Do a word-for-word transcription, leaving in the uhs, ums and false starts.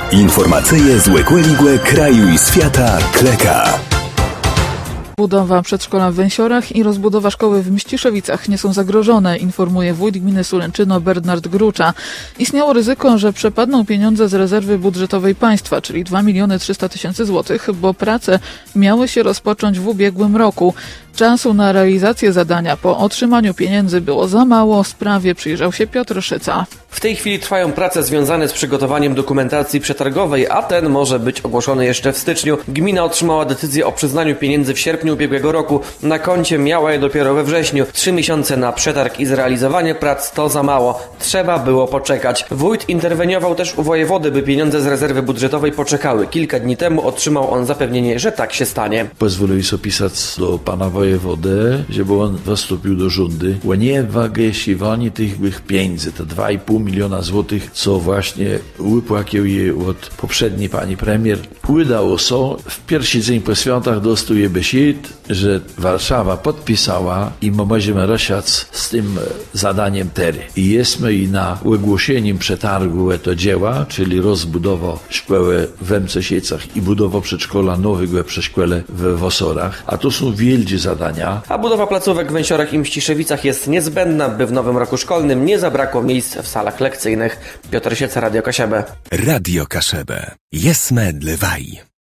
Informacyje z Łekłe kraju i świata Kleka. Budowa przedszkola w Węsiorach i rozbudowa szkoły w Mściszewicach nie są zagrożone, informuje wójt gminy Sulęczyno Bernard Grucza. Istniało ryzyko, że przepadną pieniądze z rezerwy budżetowej państwa, czyli dwa miliony trzysta tysięcy złotych, bo prace miały się rozpocząć w ubiegłym roku. Czasu na realizację zadania po otrzymaniu pieniędzy było za mało. Sprawie przyjrzał się Piotr Szyca. W tej chwili trwają prace związane z przygotowaniem dokumentacji przetargowej, a ten może być ogłoszony jeszcze w styczniu. Gmina otrzymała decyzję o przyznaniu pieniędzy w sierpniu ubiegłego roku. Na koncie miała je dopiero we wrześniu. Trzy miesiące na przetarg i zrealizowanie prac to za mało. Trzeba było poczekać. Wójt interweniował też u wojewody, by pieniądze z rezerwy budżetowej poczekały. Kilka dni temu otrzymał on zapewnienie, że tak się stanie. Pozwolił sobie pisać do pana wojewody, żeby on wystąpił do rządy. Nie wagesiwani tych pieniędzy, te dwa i pół miliona złotych, co właśnie wypłacił je od poprzedniej pani premier. Udało się, w pierwszy dzień po świętach dostuje besit, że Warszawa podpisała i my możemy ruszać z tym zadaniem tery. I jesteśmy i na ogłoszeniem przetargu to dzieła, czyli rozbudowa szkoły w Mściszewicach i budowa przedszkola nowego przedszkola w Wosorach. A to są wielkie zadania. A budowa placówek w Węsiorach i Mściszewicach jest niezbędna, by w nowym roku szkolnym nie zabrakło miejsc w salach lekcyjnych. Piotr Szyca, Radio Kaszebę. Radio Kaszebę. Jesme dlewaj.